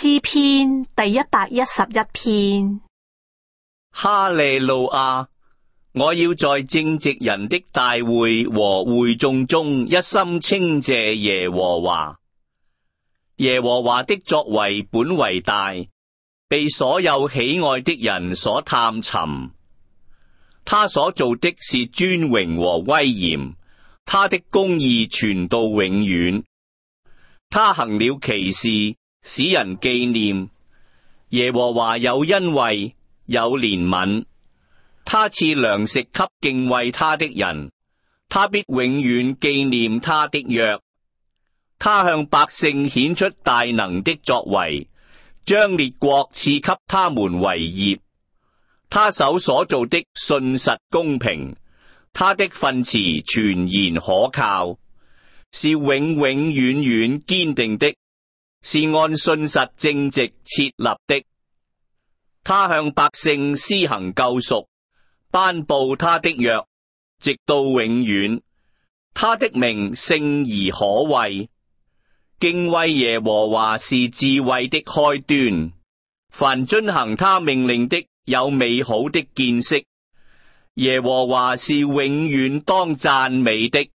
詩篇第111篇。 哈利路亞！我要在正直人的大會和會眾中一心稱謝耶和華。耶和華的作為本為大，被所有喜愛的人所探尋。他所做的是尊榮和威嚴，他的公義傳到永遠。他行了奇事，使人紀念。耶和華有恩惠，有憐憫。他賜糧食給敬畏他的人，他必永遠紀念他的約。他向百姓顯出大能的作為，將列國賜給他們為業。他手所做的信實公平，他的訓詞全然可靠，是永永遠遠堅定的，是按信實正直設立的。他向百姓施行救贖，頒布他的約，直到永遠。他的名聖而可畏。敬畏耶和華是智慧的開端，凡遵行他命令的有美好的見識。耶和華是永遠當讚美的。